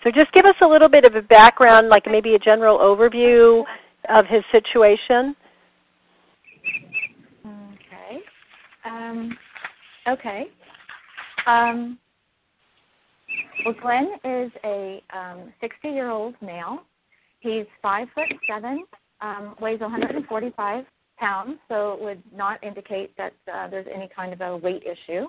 So just give us a little bit of a background, like maybe a general overview of his situation. Okay. Okay. Well, Glenn is a 60-year-old male. He's 5'7", weighs 145 pounds, so it would not indicate that there's any kind of a weight issue.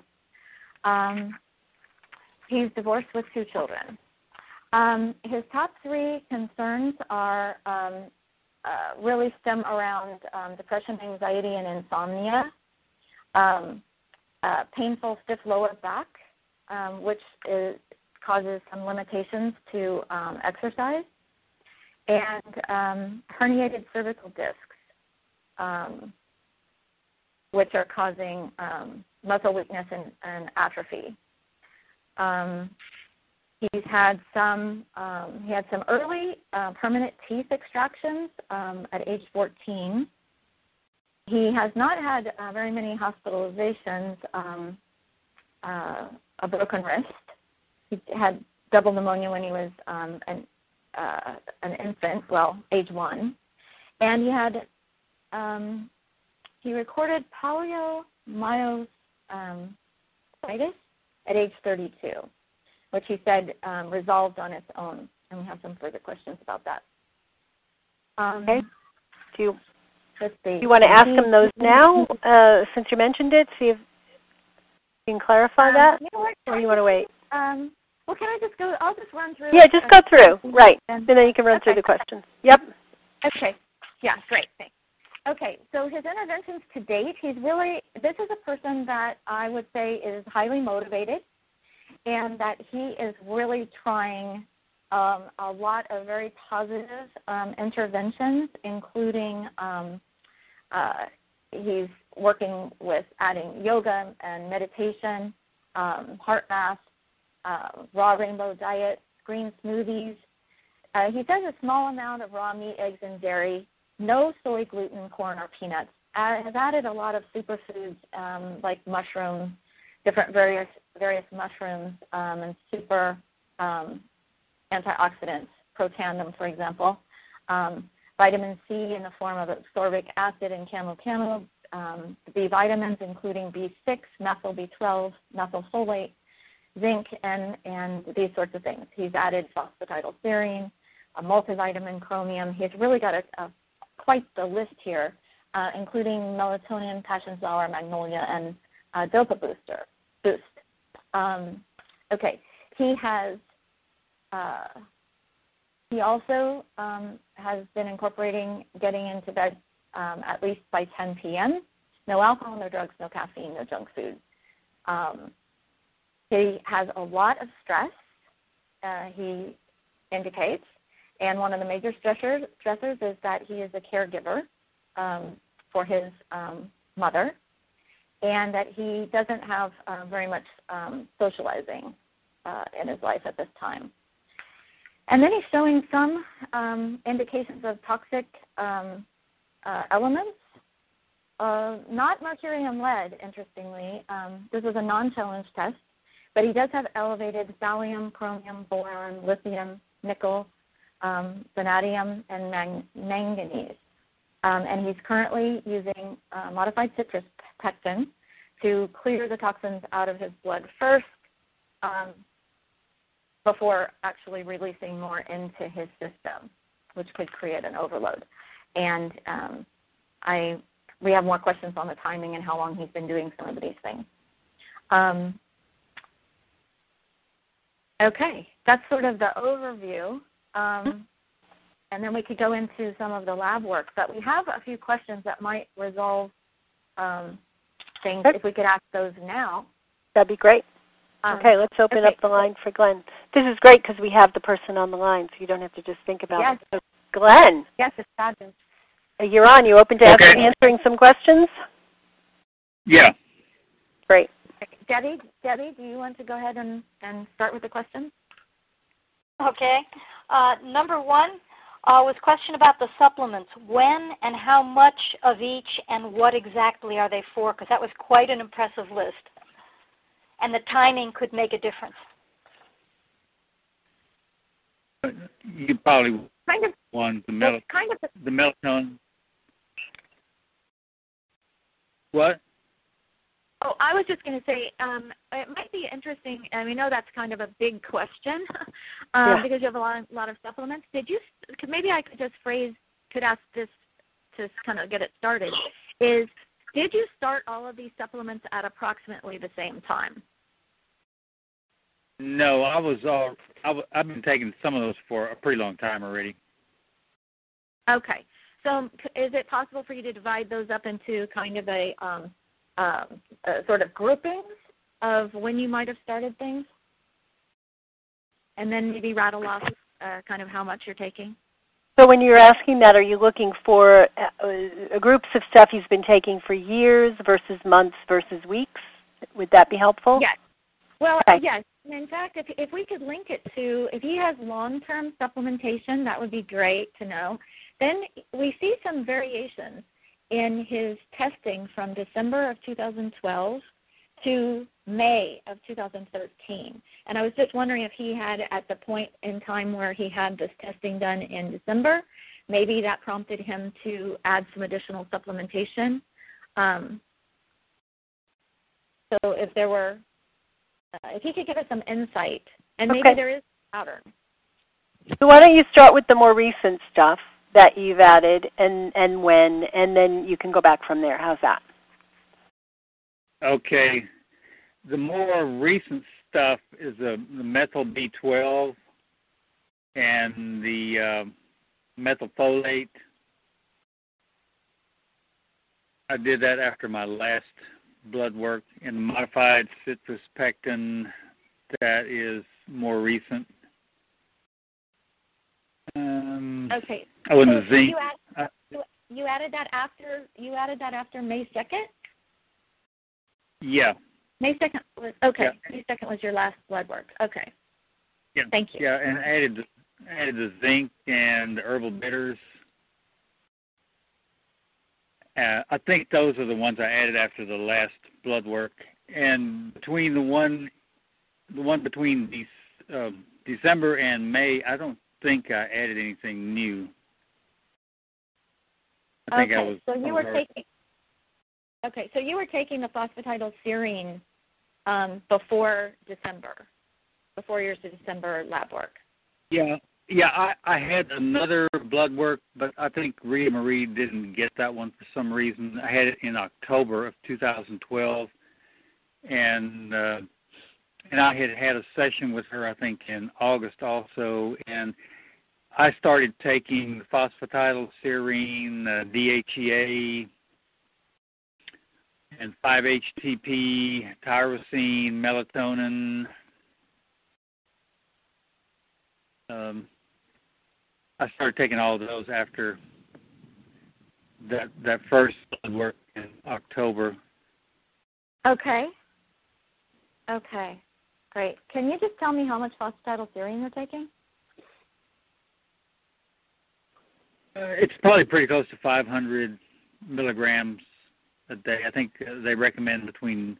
He's divorced with 2 children. His top 3 concerns are really stem around depression, anxiety, and insomnia, painful stiff lower back, which causes some limitations to exercise, and herniated cervical discs, which are causing muscle weakness and atrophy. He had some early permanent teeth extractions at age 14. He has not had very many hospitalizations, a broken wrist. He had double pneumonia when he was an infant, well, age 1. And he recorded poliomyositis at age 32, which he said resolved on its own. And we have some further questions about that. Okay. Do you want to ask him those now, since you mentioned it? See if you can clarify that, you know what, or you want to wait? Well, can I just go? I'll just run through. Yeah, just go through. Right, and then you can run through the questions. Yep. Okay. Yeah, great. Thanks. Okay, so his interventions to date, this is a person that I would say is highly motivated, and that he is really trying a lot of very positive interventions, including he's working with adding yoga and meditation, heart math, raw rainbow diet, green smoothies. He does a small amount of raw meat, eggs, and dairy, no soy, gluten, corn, or peanuts. Has added a lot of superfoods like mushrooms, different various mushrooms, and super antioxidants, protandim, for example. Vitamin C in the form of ascorbic acid and camel, B vitamins, including B6, methyl B12, methylfolate, zinc, and these sorts of things. He's added phosphatidylserine, a multivitamin, chromium. He's really got quite the list here, including melatonin, passion flower, magnolia, and dopa boost. Okay, he also has been incorporating getting into bed at least by 10 p.m. No alcohol, no drugs, no caffeine, no junk food. He has a lot of stress, he indicates, and one of the major stressors is that he is a caregiver for his mother, and that he doesn't have very much socializing in his life at this time. And then he's showing some indications of toxic elements, not mercury and lead, interestingly. This was a non-challenge test, but he does have elevated thallium, chromium, boron, lithium, nickel, vanadium, and manganese. And he's currently using modified citrus pectin to clear the toxins out of his blood first, before actually releasing more into his system, which could create an overload. And we have more questions on the timing and how long he's been doing some of these things. Okay, that's sort of the overview. And then we could go into some of the lab work. But we have a few questions that might resolve things if we could ask those now. That'd be great. Okay, let's open up the line for Glenn. This is great because we have the person on the line, so you don't have to just think about it. So, Glenn. Yes, it's fabulous. You're on. You open to answering some questions? Yeah. Great. Debbie, do you want to go ahead and start with the question? Okay. Number one was question about the supplements. When and how much of each and what exactly are they for? Because that was quite an impressive list. And the timing could make a difference. You probably Kind of. want the Kind of. melatonin. What? Oh, I was just going to say, it might be interesting, and we know that's kind of a big question because you have a lot of supplements. Maybe I could ask this to kind of get it started, did you start all of these supplements at approximately the same time? No, I've been taking some of those for a pretty long time already. Okay. So is it possible for you to divide those up into kind of a sort of groupings of when you might have started things? And then maybe rattle off kind of how much you're taking? So when you're asking that, are you looking for groups of stuff he's been taking for years versus months versus weeks? Would that be helpful? Yes. Well, okay. Yes. In fact, if we could link it to, if he has long-term supplementation, that would be great to know. Then we see some variations in his testing from December of 2012 to May of 2013. And I was just wondering if he had, at the point in time where he had this testing done in December, maybe that prompted him to add some additional supplementation. So if there were, if he could give us some insight, and maybe there is a pattern. So why don't you start with the more recent stuff that you've added and when, and then you can go back from there. How's that? Okay. The more recent stuff is the methyl B12 and the methylfolate. I did that after my last blood work. And modified citrus pectin, that is more recent. Okay. Oh, and the zinc. You added that after May 2nd? Yeah. May 2nd was okay. Yeah. May 2nd was your last blood work. Okay. Yeah. Thank you. Yeah, and added the zinc and the herbal bitters. I think those are the ones I added after the last blood work. And between the one between December and May, I don't think I added anything new. I think I was. So you were taking. Okay, so you were taking the phosphatidylserine before December, before your December lab work. Yeah. Yeah, I had another blood work, but I think Rita Marie didn't get that one for some reason. I had it in October of 2012, and I had a session with her, I think, in August also, and I started taking phosphatidylserine, DHEA, and 5-HTP, tyrosine, melatonin. I started taking all of those after that first blood work in October. Okay. Okay. Great. Can you just tell me how much phosphatidylserine you're taking? It's probably pretty close to 500 milligrams a day. I think they recommend between.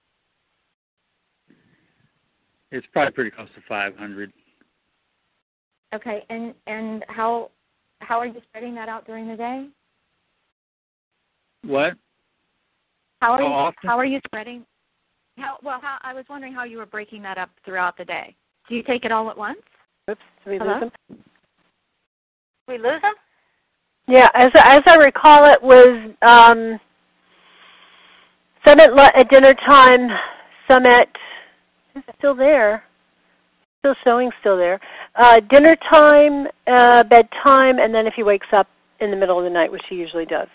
It's probably pretty close to 500. Okay, and how are you spreading that out during the day? What? How are you spreading? I was wondering how you were breaking that up throughout the day. Do you take it all at once? Oops, did we lose him? We lose him? Yeah, as I recall, it was some at dinner time, some at it's still there. Still there. Dinner time, bedtime, and then if he wakes up in the middle of the night, which he usually does.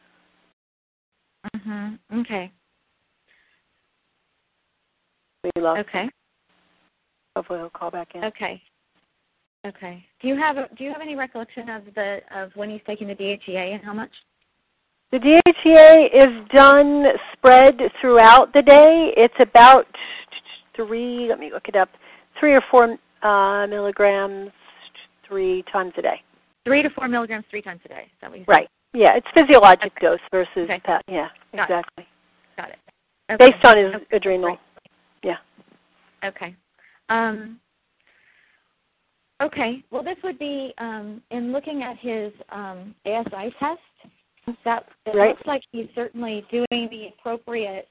Mm-hmm. Okay. We lost him. Okay. Hopefully he'll call back in. Okay. Okay. Do you have any recollection of when he's taking the DHEA and how much? The DHEA is done spread throughout the day. It's about 3. Let me look it up. 3 or 4 milligrams 3 times a day. 3 to 4 milligrams 3 times a day. Is that what you said? Right. Yeah, it's physiologic dose versus yeah, exactly. Got it. Okay. Based on his adrenal. Great. Yeah. Okay. Okay. Well, this would be in looking at his ASI test. That it Right. looks like he's certainly doing the appropriate,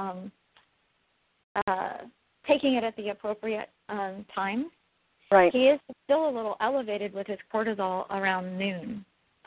taking it at the appropriate time. Right. He is still a little elevated with his cortisol around noon,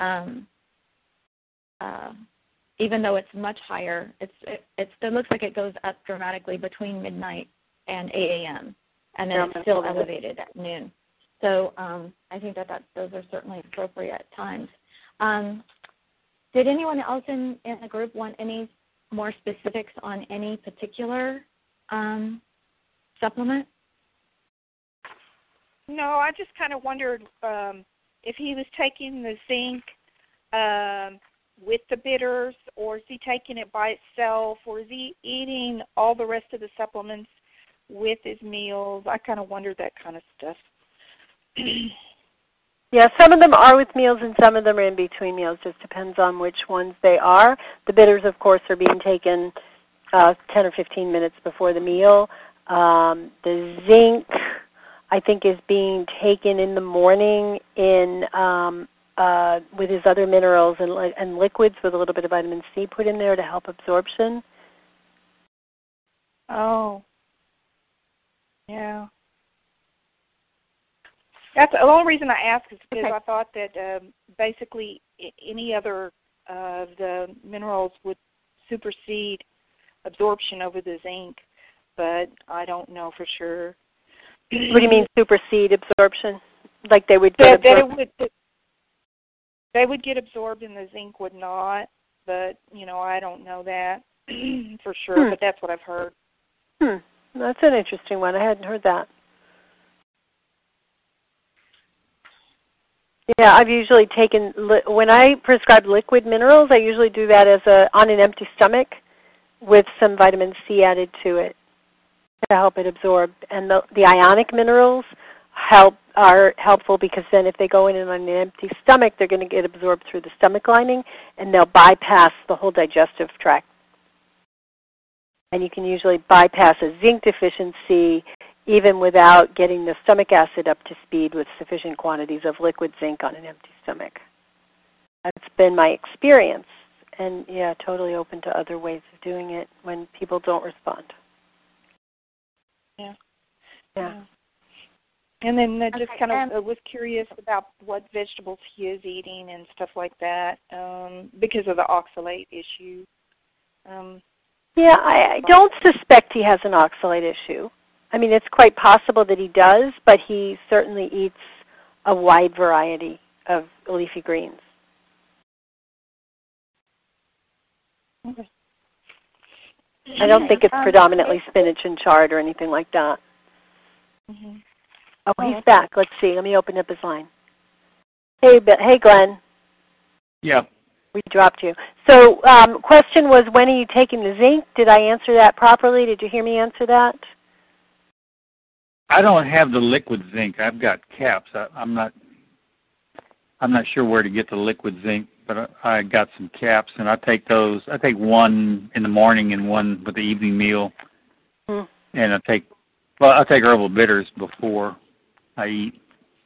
even though it's much higher. It looks like it goes up dramatically between midnight and 8 a.m. and then it's still elevated at noon. So I think that those are certainly appropriate times. Did anyone else in the group want any more specifics on any particular supplement? No, I just kind of wondered if he was taking the zinc with the bitters, or is he taking it by itself, or is he eating all the rest of the supplements with his meals? I kind of wondered that kind of stuff. Yeah, some of them are with meals and some of them are in between meals. Just depends on which ones they are. The bitters, of course, are being taken 10 or 15 minutes before the meal. The zinc, I think, is being taken in the morning in with his other minerals and liquids with a little bit of vitamin C put in there to help absorption. Oh, yeah. That's the only reason I asked is because I thought that basically any other of the minerals would supersede absorption over the zinc, but I don't know for sure. What do you mean supersede absorption? Like they would get absorbed? They would get absorbed and the zinc would not, but, I don't know that for sure, but that's what I've heard. That's an interesting one. I hadn't heard that. Yeah, I've usually taken, when I prescribe liquid minerals, I usually do that on an empty stomach with some vitamin C added to it to help it absorb. And the ionic minerals are helpful because then if they go in on an empty stomach, they're going to get absorbed through the stomach lining and they'll bypass the whole digestive tract. And you can usually bypass a zinc deficiency even without getting the stomach acid up to speed with sufficient quantities of liquid zinc on an empty stomach. That's been my experience. And, yeah, totally open to other ways of doing it when people don't respond. Yeah. Yeah. And then just kind of was curious about what vegetables he is eating and stuff like that because of the oxalate issue. Yeah, I don't suspect he has an oxalate issue. I mean, it's quite possible that he does, but he certainly eats a wide variety of leafy greens. Okay. I don't think it's predominantly spinach and chard or anything like that. Mm-hmm. Oh, he's back. Let's see. Let me open up his line. Hey, Glenn. Yeah. We dropped you. So question was, when are you taking the zinc? Did I answer that properly? Did you hear me answer that? I don't have the liquid zinc. I've got caps. I'm not sure where to get the liquid zinc, but I got some caps, and I take those. I take one in the morning and one with the evening meal, and I take herbal bitters before I eat.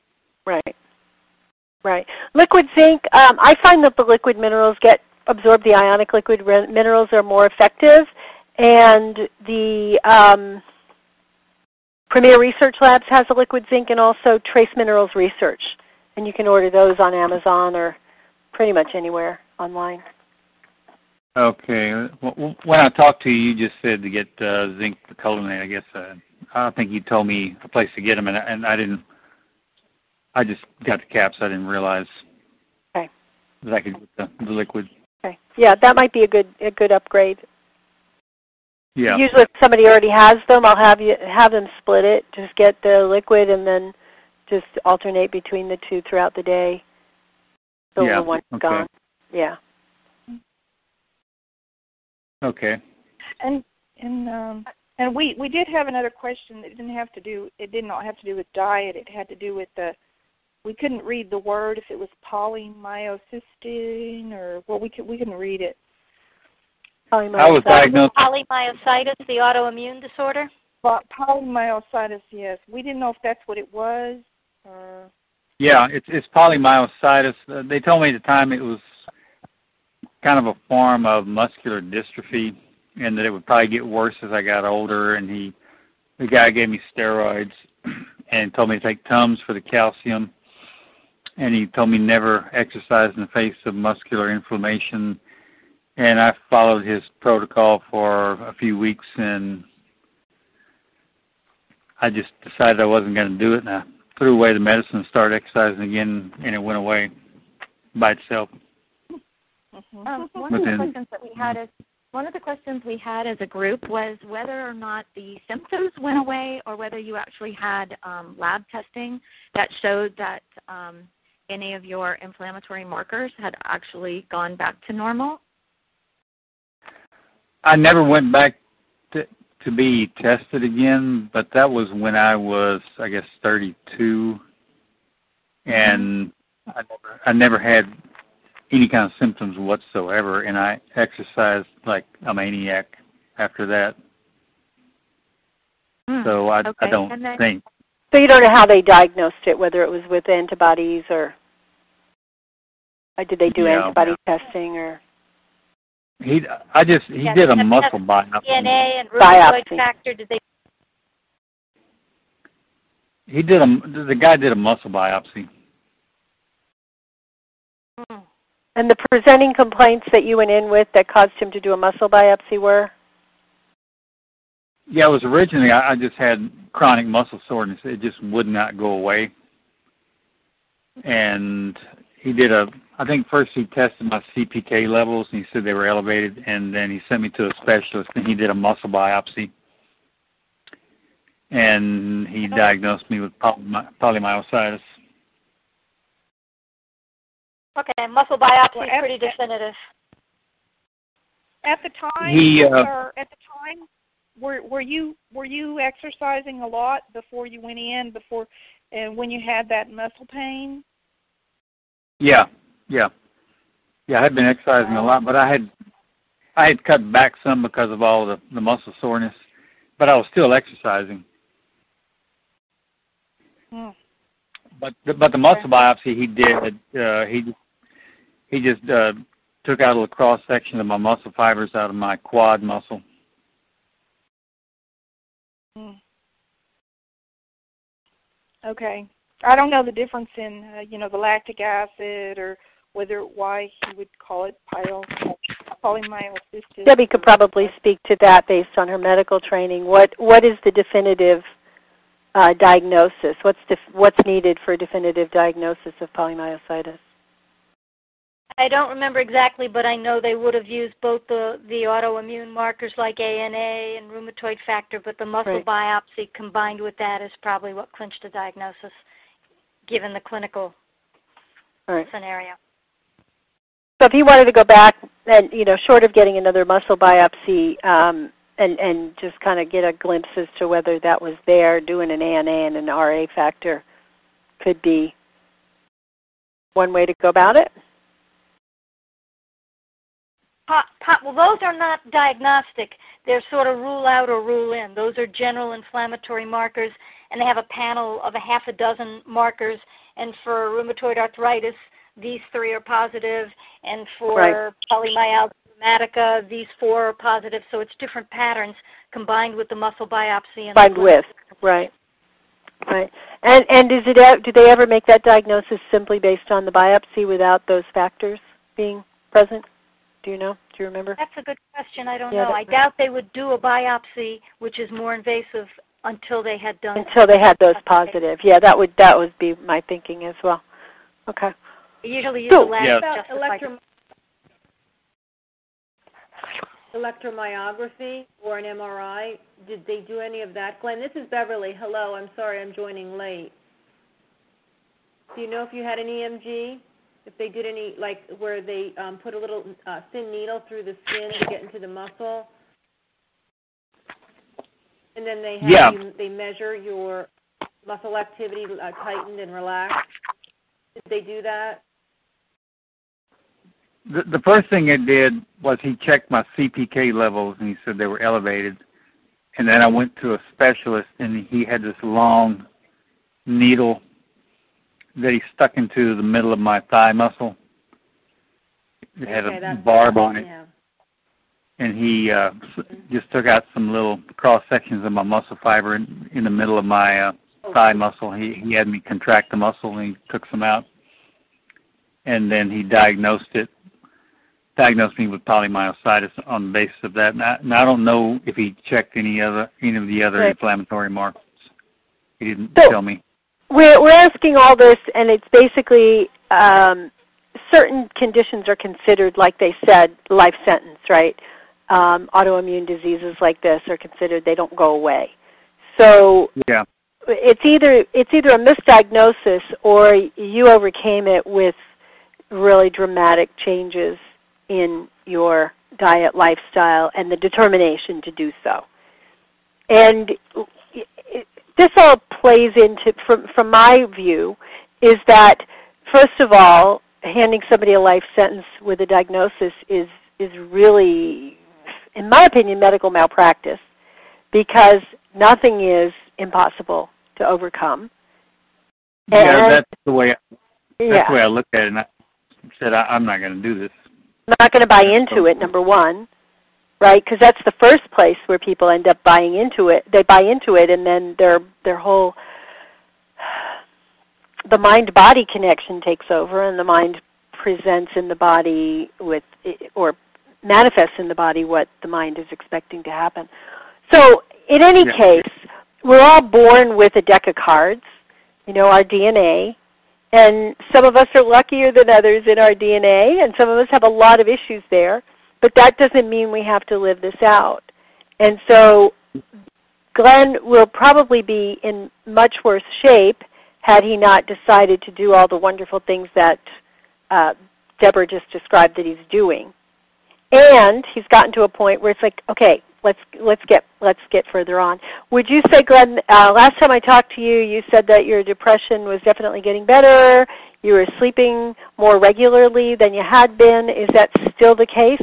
Right. Liquid zinc, I find that the liquid minerals get absorbed. The ionic liquid minerals are more effective, and the Premier Research Labs has a liquid zinc, and also Trace Minerals Research, and you can order those on Amazon or pretty much anywhere online. Okay. Well, when I talked to you, you just said to get zinc picolinate. I guess I don't think you told me a place to get them, and I didn't. I just got the caps. I didn't realize that I could get the liquid. Okay. Yeah, that might be a good upgrade. Yeah. Usually, if somebody already has them, I'll have them split it. Just get the liquid and then just alternate between the two throughout the day. So the one's gone. Yeah. Okay. And we did have another question that did not have to do with diet. It had to do with we couldn't read the word, if it was polymyosystin or we couldn't read it. I was diagnosed polymyositis, the autoimmune disorder. Polymyositis, yes. We didn't know if that's what it was. Yeah, it's polymyositis. They told me at the time it was kind of a form of muscular dystrophy, and that it would probably get worse as I got older. And the guy gave me steroids and told me to take Tums for the calcium. And he told me never exercise in the face of muscular inflammation. And I followed his protocol for a few weeks, and I just decided I wasn't going to do it. And I threw away the medicine and started exercising again, and it went away by itself. One of the questions we had as a group was whether or not the symptoms went away, or whether you actually had lab testing that showed that any of your inflammatory markers had actually gone back to normal. I never went back to be tested again, but that was when I was, I guess, 32, and I never had any kind of symptoms whatsoever, and I exercised like a maniac after that. So I don't think. So you don't know how they diagnosed it, whether it was with antibodies or did they do antibody testing or? He did a muscle biopsy. DNA and rheumatoid factor. Did they? The guy did a muscle biopsy. And the presenting complaints that you went in with that caused him to do a muscle biopsy were? Yeah, it was originally I just had chronic muscle soreness. It just would not go away. And he did I think first he tested my CPK levels, and he said they were elevated, and then he sent me to a specialist, and he did a muscle biopsy. And he diagnosed me with polymyositis. Okay, muscle biopsy is pretty definitive. At the time, were you exercising a lot before you went in, and when you had that muscle pain? Yeah. I had been exercising a lot, but I had cut back some because of all the muscle soreness, but I was still exercising. But the muscle biopsy he did, he just took out a little cross section of my muscle fibers out of my quad muscle. Okay. I don't know the difference in the lactic acid, or why he would call it polymyositis. Debbie could probably speak to that based on her medical training. What is the definitive diagnosis? What's needed for a definitive diagnosis of polymyositis? I don't remember exactly, but I know they would have used both the autoimmune markers like ANA and rheumatoid factor, but the muscle biopsy combined with that is probably what clinched the diagnosis, given the clinical scenario. So if he wanted to go back and, short of getting another muscle biopsy and just kind of get a glimpse as to whether that was there, doing an ANA and an RA factor could be one way to go about it? Well, those are not diagnostic. They're sort of rule out or rule in. Those are general inflammatory markers, and they have a panel of a half a dozen markers. And for rheumatoid arthritis, these 3 are positive, and for polymyalgia rheumatica, these 4 are positive. So it's different patterns combined with the muscle biopsy. Right. And do they ever make that diagnosis simply based on the biopsy without those factors being present? Do you know? Do you remember? That's a good question. I don't know. I doubt they would do a biopsy, which is more invasive, until they had done. Until they had those positive. Yeah, that would be my thinking as well. Okay. They usually use a lab electromyography or an MRI. Did they do any of that? Glenn, this is Beverly. Hello. I'm sorry I'm joining late. Do you know if you had an EMG? If they did any, like where they put a little thin needle through the skin to get into the muscle, and then they measure your muscle activity, tightened and relaxed. Did they do that? The first thing it did was he checked my CPK levels, and he said they were elevated. And then I went to a specialist, and he had this long needle that he stuck into the middle of my thigh muscle. It had a barb on it. Yeah. And he just took out some little cross sections of my muscle fiber in the middle of my thigh muscle. He had me contract the muscle, and he took some out. And then he diagnosed me with polymyositis on the basis of that. And I don't know if he checked any of the other inflammatory markers. He didn't tell me. We're asking all this, and it's basically certain conditions are considered, like they said, life sentence, right? Autoimmune diseases like this are considered, they don't go away. So yeah, it's either a misdiagnosis or you overcame it with really dramatic changes in your diet, lifestyle, and the determination to do so. And this all plays into, from my view, is that, first of all, handing somebody a life sentence with a diagnosis is really, in my opinion, medical malpractice, because nothing is impossible to overcome. Yeah, that's the way I looked at it, and I said, I'm not going to do this. I'm not going to buy into it, number one, right? Because that's the first place where people end up buying into it. They buy into it, and then their whole, the mind-body connection takes over, and the mind presents in the body with, or manifests in the body what the mind is expecting to happen. So in any case, we're all born with a deck of cards, our DNA, and some of us are luckier than others in our DNA, and some of us have a lot of issues there, but that doesn't mean we have to live this out. And so Glenn will probably be in much worse shape had he not decided to do all the wonderful things that Deborah just described that he's doing. And he's gotten to a point where it's like, okay, let's get further on. Would you say, Glenn, last time I talked to you, you said that your depression was definitely getting better. You were sleeping more regularly than you had been. Is that still the case?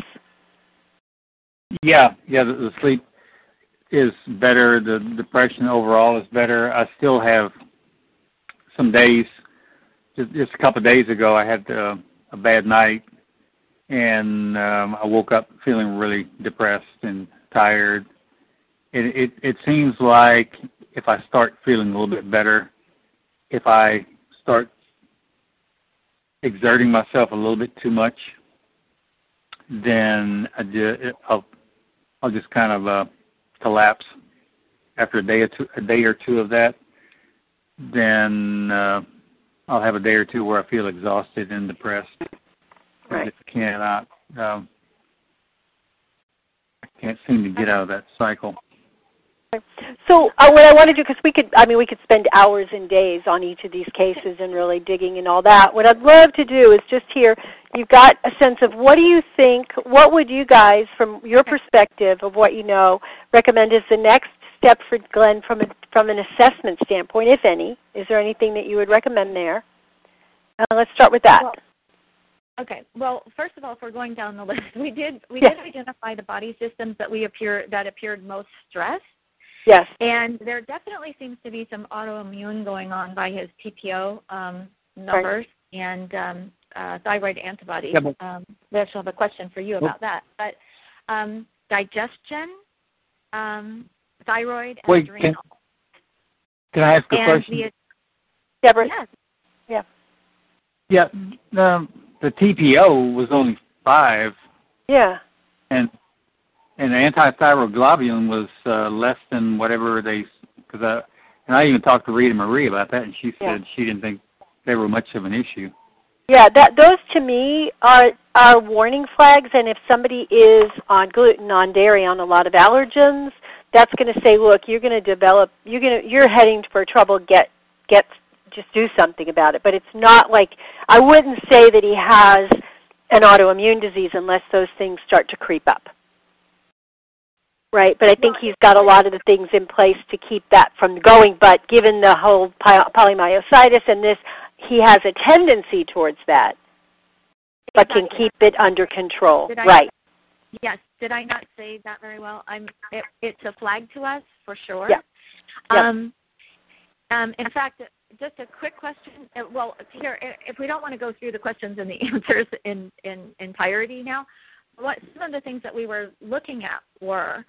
Yeah. The sleep is better. The depression overall is better. I still have some days. Just a couple of days ago, I had a bad night, and I woke up feeling really depressed and tired. It seems like if I start feeling a little bit better, if I start exerting myself a little bit too much, then I'll just kind of collapse after a day or two of that. Then I'll have a day or two where I feel exhausted and depressed. Right. I can't seem to get out of that cycle. So what I want to do, because we could spend hours and days on each of these cases and really digging and all that. What I'd love to do is just hear, you've got a sense of what do you think, what would you guys, from your perspective of what you know, recommend is the next step for Glenn from an assessment standpoint, if any? Is there anything that you would recommend there? Let's start with that. Okay. Well, first of all, if we're going down the list, we did identify the body systems that appeared most stressed. Yes. And there definitely seems to be some autoimmune going on by his TPO numbers and thyroid antibodies. Yeah, I actually have a question for you about that. But digestion, thyroid, and adrenal. Can I ask a question? Deborah? Yes. Yeah. Yeah. The TPO was only 5. Yeah. And the antithyroid globulin was less than whatever and I even talked to Rita Marie about that, and she said she didn't think they were much of an issue. Yeah, those to me are warning flags, and if somebody is on gluten, on dairy, on a lot of allergens, that's going to say, look, you're going to develop, you're heading for trouble. Just do something about it. But it's not like, I wouldn't say that he has an autoimmune disease unless those things start to creep up. Right, but I think he's got a lot of the things in place to keep that from going. But given the whole polymyositis and this, he has a tendency towards that, but can keep it under control. Right. Yes. Did I not say that very well? It's a flag to us for sure. Yeah. In fact, just a quick question. Well, here, if we don't want to go through the questions and the answers in entirety now, some of the things that we were looking at were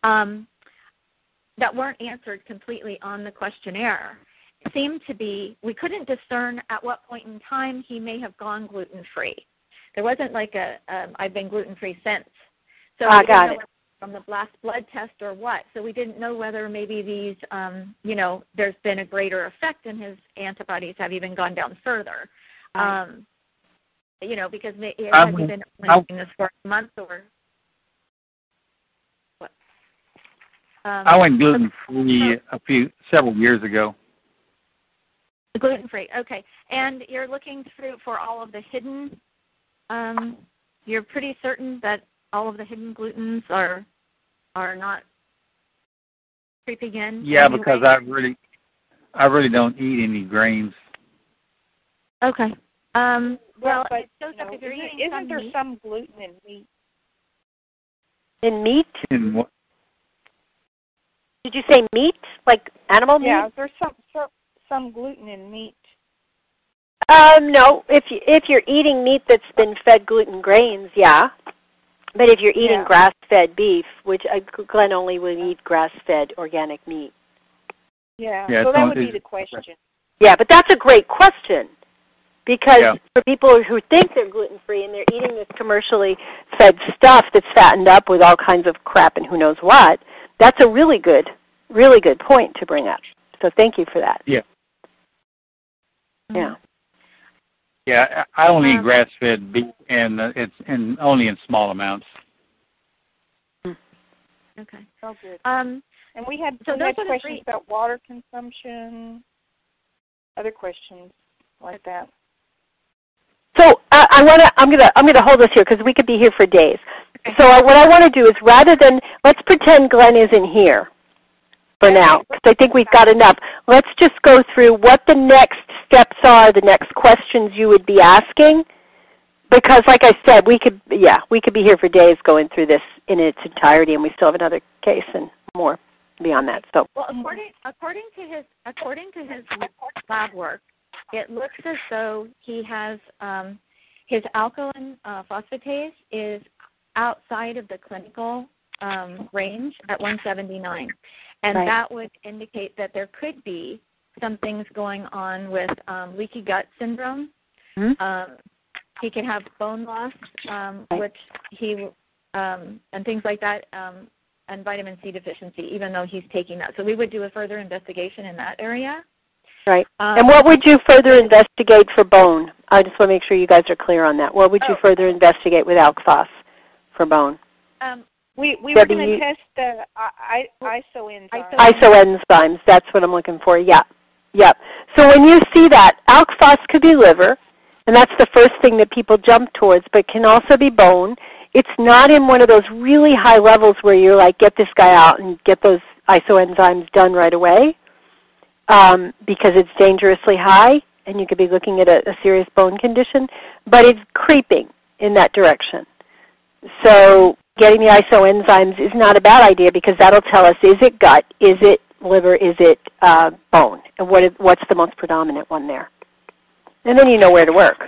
that weren't answered completely on the questionnaire. It seemed to be, we couldn't discern at what point in time he may have gone gluten-free. There wasn't like I've been gluten-free since. So we didn't know from the last blood test or what. So we didn't know whether maybe these, there's been a greater effect and his antibodies have even gone down further. Right. Because has he been doing this for a month or what? I went gluten-free several years ago. Gluten-free, okay. And you're looking through for all of the hidden, you're pretty certain that all of the hidden glutens are not creeping in? Yeah, anyway? Because I really don't eat any grains. Okay. Well, but, it shows up if you're eating isn't there meat. some gluten in meat? In meat? In what? Did you say meat, like animal meat? Yeah, there's some gluten in meat. No. If you're eating meat that's been fed gluten grains, yeah. But if you're eating grass-fed beef, which Glenn only would eat grass-fed organic meat. Yeah, so that would be the question. Yeah, but that's a great question. Because for people who think they're gluten-free and they're eating this commercially fed stuff that's fattened up with all kinds of crap and who knows what, that's a really good point to bring up. So thank you for that. Yeah. Yeah. Yeah, I only eat grass-fed beef, and it's only in small amounts. Okay. Oh, good. And we had questions about water consumption, other questions like that. So I'm gonna hold us here because we could be here for days. Okay. So what I want to do is rather than let's pretend Glenn isn't here for now because I think we've got enough. Let's just go through what the next steps are, the next questions you would be asking. Because, like I said, we could be here for days going through this in its entirety, and we still have another case and more beyond that. So, well, according to his lab work, it looks as though he has his alkaline phosphatase is outside of the clinical range at 179, and that would indicate that there could be some things going on with leaky gut syndrome. Mm-hmm. He can have bone loss, which and things like that, and vitamin C deficiency, even though he's taking that. So we would do a further investigation in that area. Right. And what would you further investigate for bone? I just want to make sure you guys are clear on that. What would you further investigate with ALK-Phos for bone? We were going to test the isoenzymes. Isoenzymes, that's what I'm looking for, yeah. Yep. So when you see that, ALK-Phos could be liver, and that's the first thing that people jump towards, but can also be bone. It's not in one of those really high levels where you're like, get this guy out and get those isoenzymes done right away, because it's dangerously high, and you could be looking at a serious bone condition, but it's creeping in that direction. So getting the isoenzymes is not a bad idea because that'll tell us, is it gut, is it liver, is it bone, and what's the most predominant one there. And then you know where to work.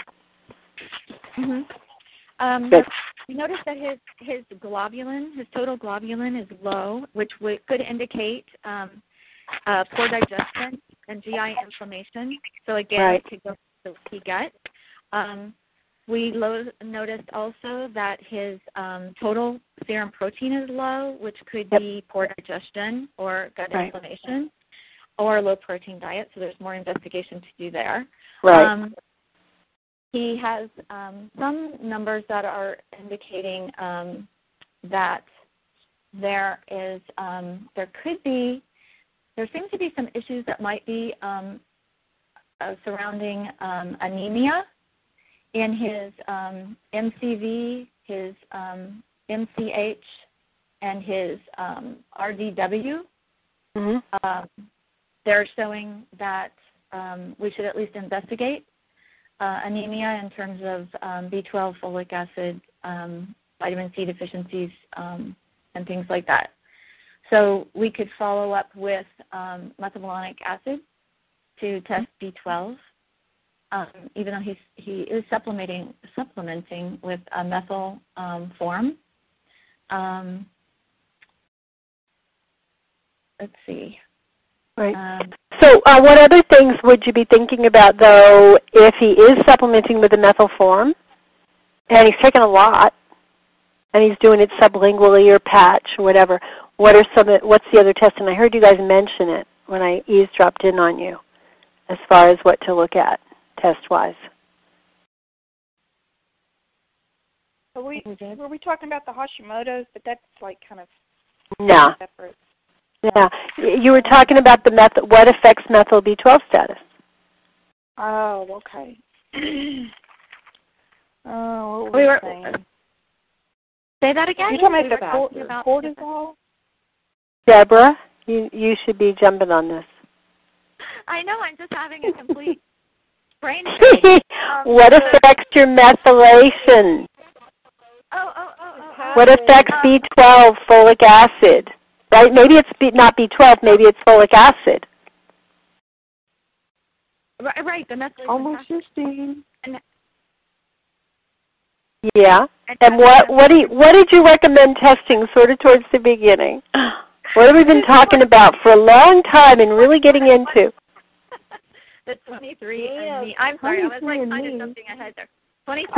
Mm-hmm. We noticed that his globulin, his total globulin is low, which could indicate poor digestion and GI inflammation. So again, it could go to the leaky gut. We noticed also that his total serum protein is low, which could be poor digestion or gut inflammation or a low protein diet. So there's more investigation to do there. Right. He has some numbers that are indicating that there seems to be some issues that might be surrounding anemia in his MCV, his MCH, and his RDW. Mm-hmm. They're showing that we should at least investigate anemia in terms of B12, folic acid, vitamin C deficiencies, and things like that. So we could follow up with methylmalonic acid to test B12, even though he is supplementing with a methyl form. Let's see. Right. So what other things would you be thinking about, though, if he is supplementing with a methyl form, and he's taking a lot, and he's doing it sublingually or patch or whatever? What's the other test? And I heard you guys mention it when I eavesdropped in on you, as far as what to look at test-wise. Were we talking about the Hashimoto's? But that's like kind of separate. Yeah, you were talking about what affects methyl B12 status. Oh, okay. What we were saying? Say that again. You're talking about cortisol? Deborah, you should be jumping on this. I know. I'm just having a complete brain shake. What affects your methylation? What affects B12, folic acid? Right? Maybe it's not B12, maybe it's folic acid. Right, the methylation. Homocysteine. Yeah. And what did you recommend testing sort of towards the beginning? What have we been talking about for a long time and really getting into? The 23andMe. I'm sorry, I was like kind of jumping ahead there. 23andMe.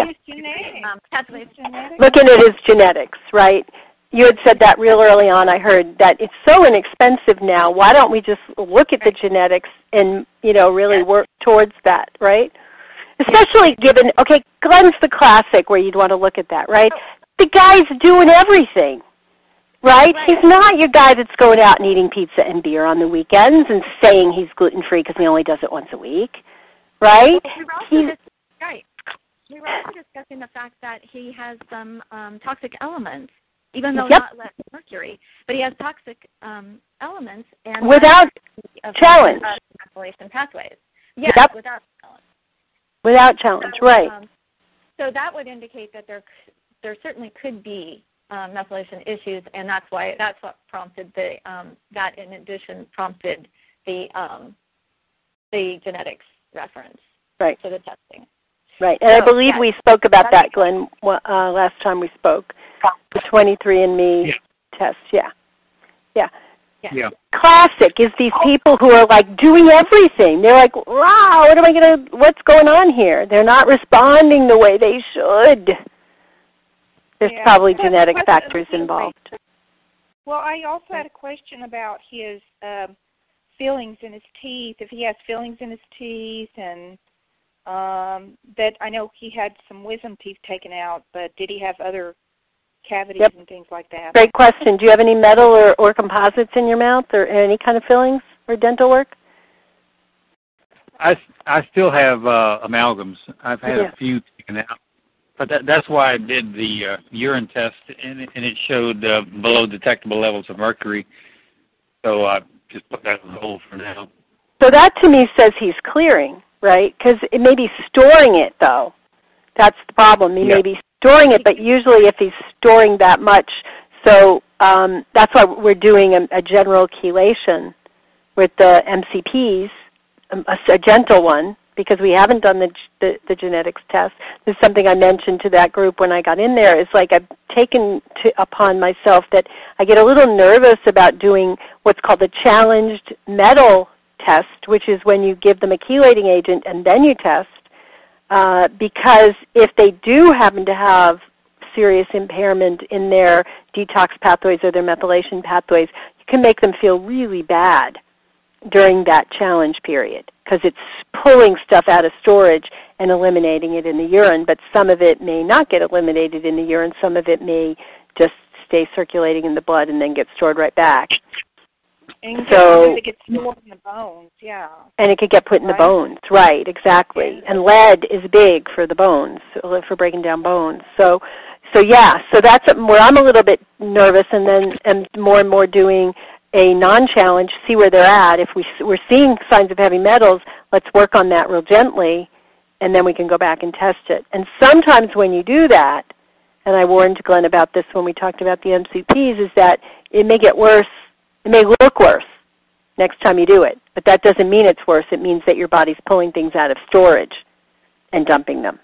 Looking at his genetics, right? You had said that real early on. I heard that it's so inexpensive now. Why don't we just look at the genetics and, really work towards that, right? Especially given, Glenn's the classic where you'd want to look at that, right? The guy's doing everything, right? He's not your guy that's going out and eating pizza and beer on the weekends and saying he's gluten-free because he only does it once a week, right? We were also discussing the fact that he has some toxic elements. Even though not less mercury, but he has toxic elements and without challenge. Methylation pathways. Yes, without challenge. Without challenge, right? So that would indicate that there certainly could be methylation issues, and that's what prompted that in addition prompted the genetics reference to the testing. Right, and I believe we spoke about that, Glenn, last time we spoke. The 23andMe test, yeah. Classic is these people who are like doing everything. They're like, wow, what's going on here? They're not responding the way they should. There's probably genetic factors involved. Well, I also had a question about his fillings in his teeth, if he has fillings in his teeth, and that I know he had some wisdom teeth taken out, but did he have other cavities and things like that? Great question. Do you have any metal or composites in your mouth or any kind of fillings or dental work? I still have amalgams. I've had a few taken out. But that's why I did the urine test, and it showed below detectable levels of mercury. So I just put that on hold for now. So that to me says he's clearing, right? Because it may be storing it, though. That's the problem. He may be storing it, but usually if he's storing that much, so that's why we're doing a general chelation with the MCPs, a gentle one, because we haven't done the genetics test. This is something I mentioned to that group when I got in there. It's like I've taken upon myself that I get a little nervous about doing what's called the challenged metal test, which is when you give them a chelating agent and then you test, because if they do happen to have serious impairment in their detox pathways or their methylation pathways, you can make them feel really bad during that challenge period because it's pulling stuff out of storage and eliminating it in the urine, but some of it may not get eliminated in the urine. Some of it may just stay circulating in the blood and then get stored right back. And so it gets stored in the bones, and it could get put in the bones, right, exactly. And lead is big for the bones, for breaking down bones. So that's where I'm a little bit nervous, and then am more and more doing a non-challenge, see where they're at. If we're seeing signs of heavy metals, let's work on that real gently, and then we can go back and test it. And sometimes when you do that, and I warned Glenn about this when we talked about the MCPs, is that it may get worse. It may look worse next time you do it. But that doesn't mean it's worse. It means that your body's pulling things out of storage and dumping them.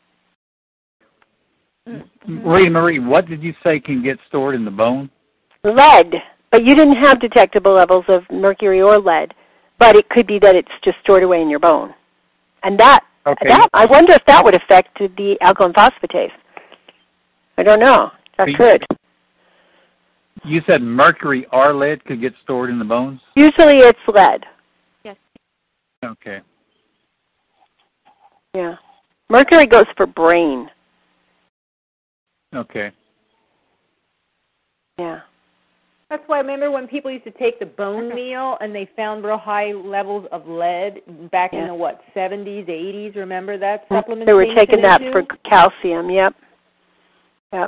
Marie, what did you say can get stored in the bone? Lead. But you didn't have detectable levels of mercury or lead. But it could be that it's just stored away in your bone. And that I wonder if that would affect the alkaline phosphatase. I don't know. That could. You said mercury or lead could get stored in the bones? Usually it's lead. Yes. Okay. Yeah. Mercury goes for brain. Okay. Yeah. That's why I remember when people used to take the bone meal and they found real high levels of lead back in the, 70s, 80s. Remember that supplement? They were taking that for calcium, yep. Yeah.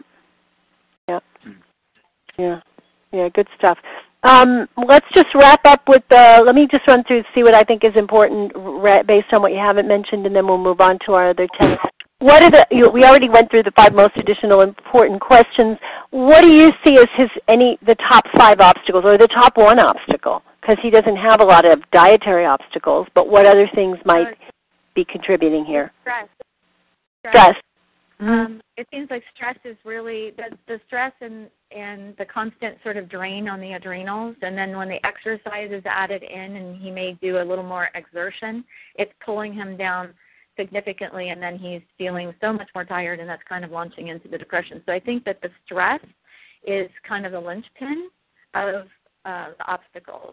Yeah, good stuff. Let's just wrap up with, let me just run through, see what I think is important based on what you haven't mentioned, and then we'll move on to our other 10. What are we already went through the 5 most additional important questions. What do you see as the top 5 obstacles, or the top 1 obstacle? Because he doesn't have a lot of dietary obstacles, but what other things might be contributing here? Stress. It seems like stress is really the stress and the constant sort of drain on the adrenals, and then when the exercise is added in and he may do a little more exertion, it's pulling him down significantly, and then he's feeling so much more tired, and that's kind of launching into the depression. So I think that the stress is kind of the linchpin of the obstacles.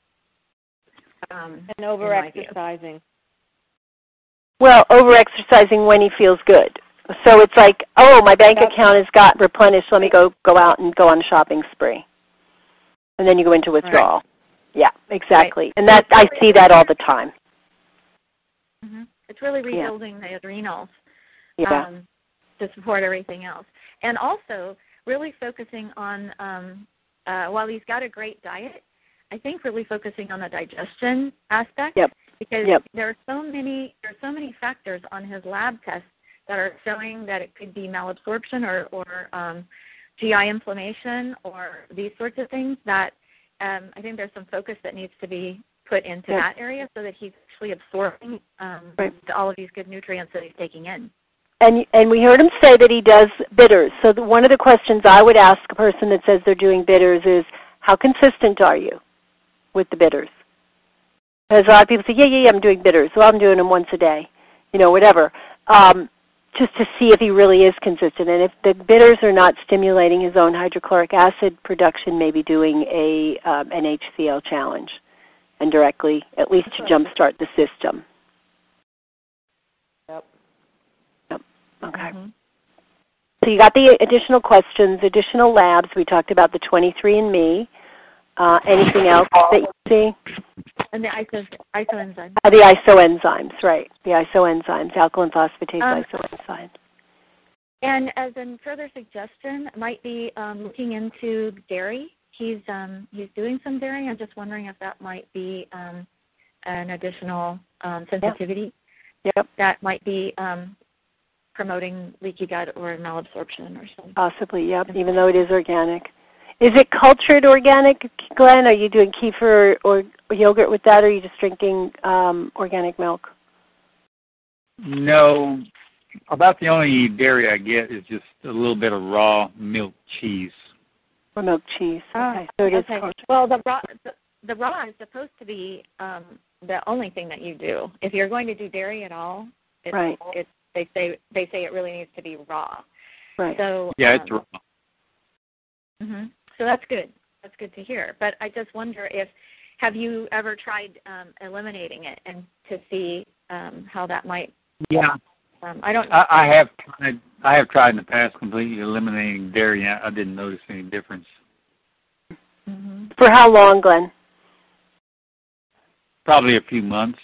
And over-exercising. Well, over-exercising when he feels good. So it's like, oh, my bank account has got replenished. Let me go out and go on a shopping spree. And then you go into withdrawal. Right. Yeah, exactly. Right. And that I see that all the time. Mm-hmm. It's really rebuilding the adrenals to support everything else. And also really focusing on, while he's got a great diet, I think really focusing on the digestion aspect. Because there are so many factors on his lab tests that are showing that it could be malabsorption or GI inflammation or these sorts of things that I think there's some focus that needs to be put into that area so that he's actually absorbing all of these good nutrients that he's taking in. And we heard him say that he does bitters. So one of the questions I would ask a person that says they're doing bitters is, how consistent are you with the bitters? Because a lot of people say, yeah, I'm doing bitters. Well, I'm doing them once a day, whatever. Just to see if he really is consistent. And if the bitters are not stimulating his own hydrochloric acid production, maybe doing an HCl challenge and directly, at least to jumpstart the system. Yep. Okay. Mm-hmm. So you got the additional questions, additional labs. We talked about the 23andMe. Anything else that you see? And the isoenzymes. The isoenzymes, right. The isoenzymes, alkaline phosphatase isoenzymes. And as a further suggestion, might be looking into dairy. He's doing some dairy. I'm just wondering if that might be an additional sensitivity that might be promoting leaky gut or malabsorption or something. Possibly, even though it is organic. Is it cultured organic, Glenn? Are you doing kefir or yogurt with that, or are you just drinking organic milk? No. About the only dairy I get is just a little bit of raw milk cheese. Or milk cheese. Okay, so it is cultured. Well, the raw is supposed to be the only thing that you do. If you're going to do dairy at all, they say it really needs to be raw. Right. So it's raw. Mm-hmm. So that's good. That's good to hear. But I just wonder have you ever tried eliminating it and to see how that might? Yeah. I don't. I have tried. I have tried in the past completely eliminating dairy. I didn't notice any difference. Mm-hmm. For how long, Glenn? Probably a few months.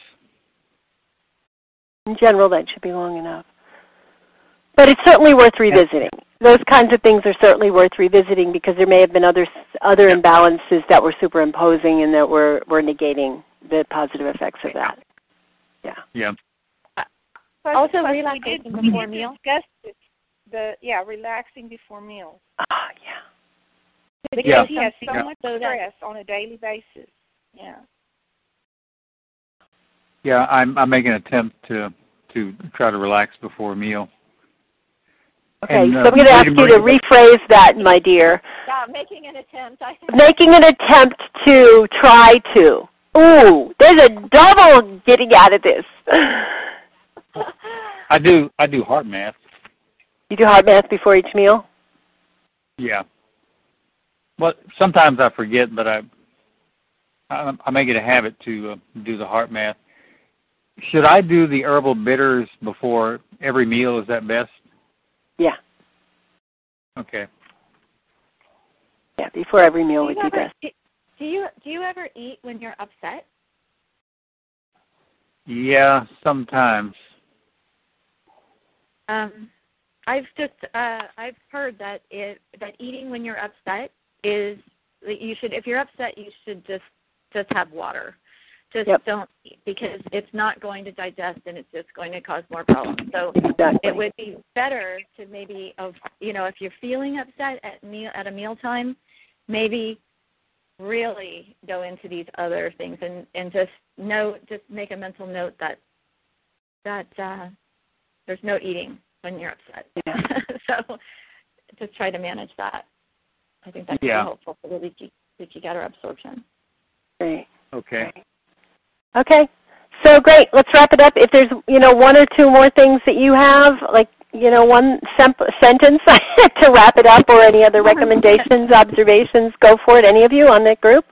In general, that should be long enough. But it's certainly worth revisiting. Those kinds of things are certainly worth revisiting because there may have been other imbalances that were superimposing and that were negating the positive effects of that. Yeah. Also, relaxation before meals. Relaxing before meals. Oh, yeah. Because he has so much stress on a daily basis. Yeah. Yeah, I make an attempt to try to relax before a meal. Okay, And, so I'm going to ask you to rephrase that, my dear. Yeah, making an attempt. Making an attempt to try to. Ooh, there's a double getting out of this. I do heart math. You do heart math before each meal? Yeah. Well, sometimes I forget, but I make it a habit to do the heart math. Should I do the herbal bitters before every meal? Is that best? Yeah. Okay. Yeah, before every meal would be best. Do you ever eat when you're upset? Yeah, sometimes. I've heard that eating when you're upset is you should, if you're upset, you should just have water. Just don't eat, because it's not going to digest and it's just going to cause more problems. So it would be better to maybe, if you're feeling upset at a mealtime, maybe really go into these other things and just make a mental note that there's no eating when you're upset. Yeah. So just try to manage that. I think that's really helpful for the leaky gut absorption. Great. Okay. Okay. So great. Let's wrap it up. If there's, one or two more things that you have, like, one sentence to wrap it up, or any other recommendations, observations, go for it. Any of you on that group?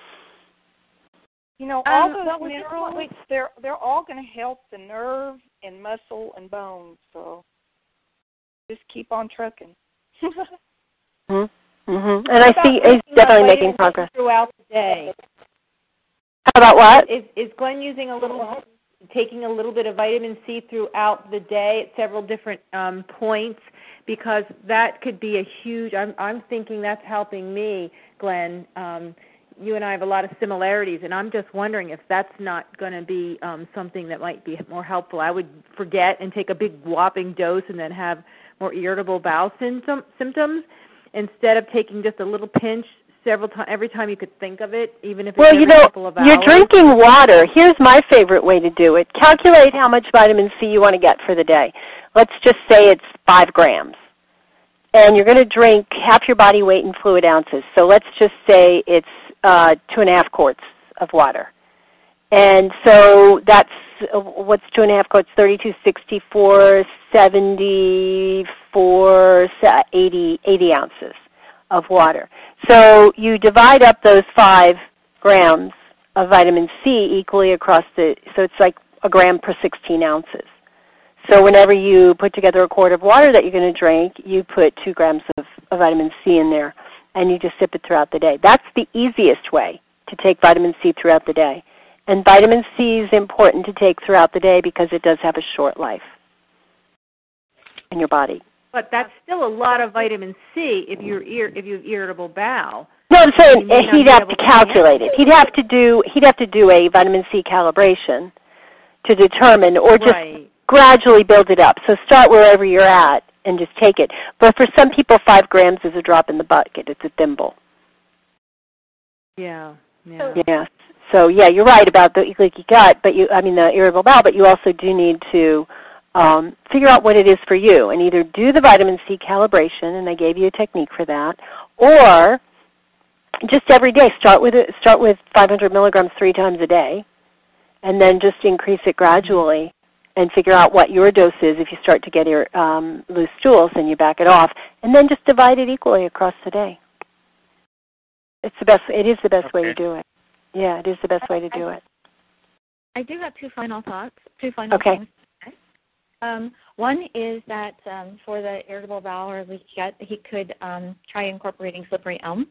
All those minerals, they're all going to help the nerve and muscle and bones. So just keep on trucking. Mm-hmm. And I see he's definitely making progress throughout the day. How about what? Is Glenn taking a little bit of vitamin C throughout the day at several different points? Because that could be a huge. I'm thinking that's helping me, Glenn. You and I have a lot of similarities, and I'm just wondering if that's not going to be something that might be more helpful. I would forget and take a big whopping dose and then have more irritable bowel symptoms instead of taking just a little pinch several times, every time you could think of it, even if it's every couple of hours. You're drinking water. Here's my favorite way to do it. Calculate how much vitamin C you want to get for the day. Let's just say it's 5 grams. And you're going to drink half your body weight in fluid ounces. So let's just say it's 2.5 quarts of water. And so that's, what's 2.5 quarts? 32, 64, 74, 80 ounces of water. So you divide up those 5 grams of vitamin C equally across so it's like a gram per 16 ounces. So whenever you put together a quart of water that you're going to drink, you put 2 grams of vitamin C in there, and you just sip it throughout the day. That's the easiest way to take vitamin C throughout the day. And vitamin C is important to take throughout the day because it does have a short life in your body. But that's still a lot of vitamin C if you have irritable bowel. No, I'm saying he'd have to calculate it. He'd have to do a vitamin C calibration to determine, or just gradually build it up. So start wherever you're at and just take it. But for some people, 5 grams is a drop in the bucket. It's a thimble. Yeah. Yeah. So yeah, you're right about the leaky gut, the irritable bowel. But you also do need to figure out what it is for you, and either do the vitamin C calibration, and I gave you a technique for that, or just every day start with 500 milligrams 3 times a day, and then just increase it gradually, and figure out what your dose is. If you start to get loose stools, then you back it off, and then just divide it equally across the day. It is the best way to do it. Yeah, it is the best way to do it. I do have 2 final thoughts. 2 final things. One is that for the irritable bowel or leaky gut, he could try incorporating slippery elm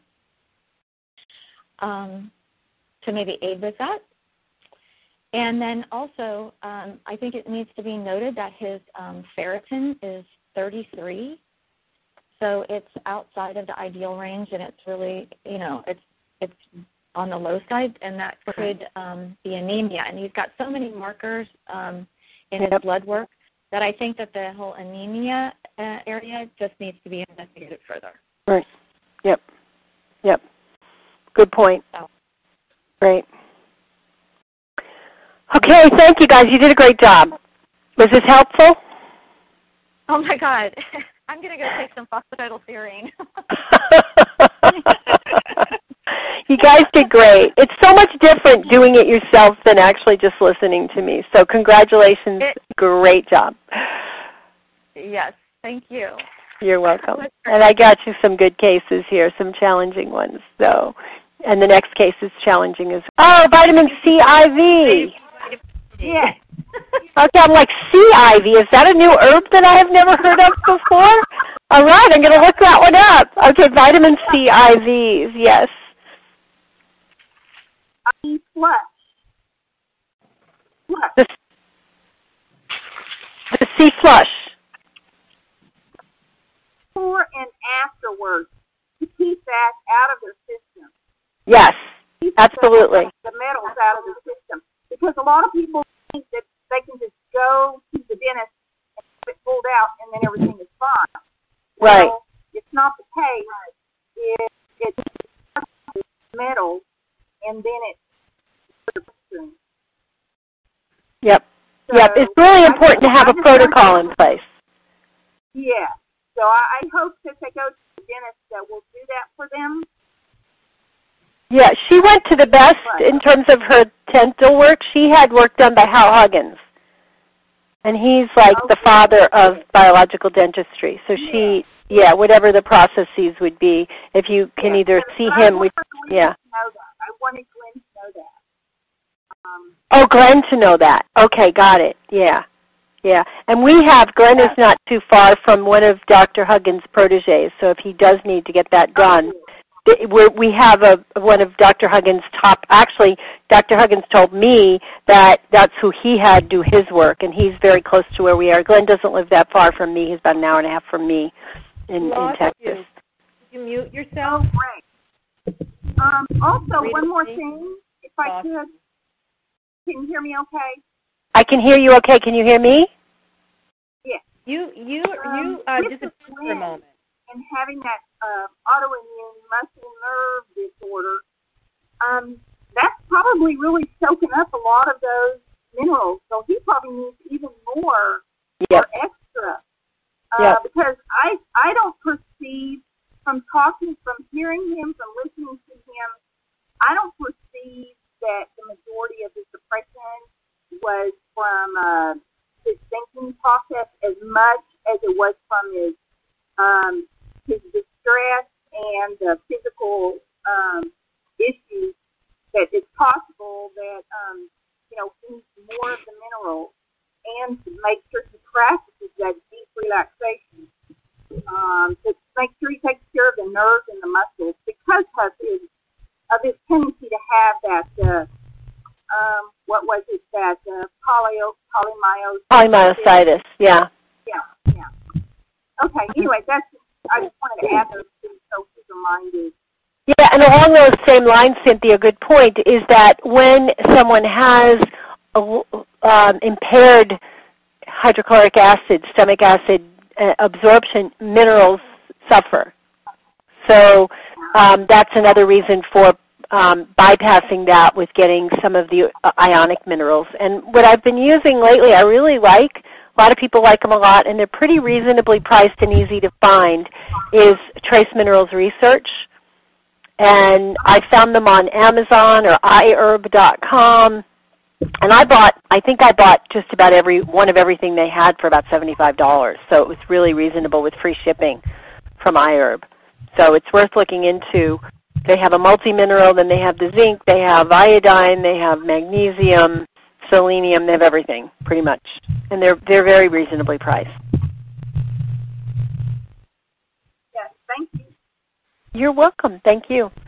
to maybe aid with that. And then also, I think it needs to be noted that his ferritin is 33, so it's outside of the ideal range, and it's really, it's on the low side, and that could be anemia. And he's got so many markers in his blood work that I think that the whole anemia area just needs to be investigated further. Right. Yep. Good point. So. Great. Okay, thank you guys. You did a great job. Was this helpful? Oh my God. I'm going to go take some phosphatidylserine. You guys did great. It's so much different doing it yourself than actually just listening to me. So congratulations. Great job. Yes, thank you. You're welcome. And I got you some good cases here, some challenging ones. So, and the next case is challenging as well. Oh, vitamin C IV. Yes. Okay, I'm like, sea ivy. Is that a new herb that I have never heard of before? All right, I'm going to look that one up. Okay, vitamin C IVs, yes. Flush. The C flush. Before and afterwards to keep that out of their system. Yes, absolutely. The metals out of the system. Because a lot of people think that they can just go to the dentist and have it pulled out and then everything is fine. Right. Well, it's not the case. It's metals and then it's Yep. So yep. It's really important to have a protocol in place. Yeah. So I hope that they go to the dentist that will do that for them. Yeah, she went to the best in terms of her dental work. She had work done by Hal Huggins. And he's like the father of biological dentistry. So she, whatever the processes would be, if you can either see him, I wanted Glenn to know that. Oh, Glenn to know that. Okay, got it. Yeah. Yeah. And Glenn is not too far from one of Dr. Huggins' proteges, so if he does need to get that done, we have one of Dr. Huggins' actually, Dr. Huggins told me that that's who he had do his work, and he's very close to where we are. Glenn doesn't live that far from me. He's about an hour and a half from me in Texas. Did you mute yourself? Right. Also, one more thing, if I could. Can you hear me okay? I can hear you okay. Can you hear me? Yes. You disappeared for a moment. And having that autoimmune muscle nerve disorder, that's probably really soaking up a lot of those minerals. So he probably needs even more or extra. Because I don't perceive, from hearing him, from listening to him, I don't perceive that the majority of his depression was from his thinking process as much as it was from his distress and the physical issues. That it's possible that he needs more of the minerals, and to make sure he practices that deep relaxation. To make sure he takes care of the nerves and the muscles because of his tendency to have that, polymyositis, yeah. Yeah. Okay, anyway, I just wanted to add those things so he's reminded. Yeah, and along those same lines, Cynthia, a good point is that when someone has impaired hydrochloric acid, stomach acid absorption, minerals suffer. So that's another reason for bypassing that with getting some of the ionic minerals. And what I've been using lately, I really like, a lot of people like them a lot, and they're pretty reasonably priced and easy to find, is Trace Minerals Research. And I found them on Amazon or iHerb.com. And I think I bought just about every one of everything they had for about $75. So it was really reasonable with free shipping from iHerb. So it's worth looking into. They have a multi-mineral, then they have the zinc, they have iodine, they have magnesium, selenium, they have everything, pretty much. And they're very reasonably priced. Yes, thank you. You're welcome. Thank you.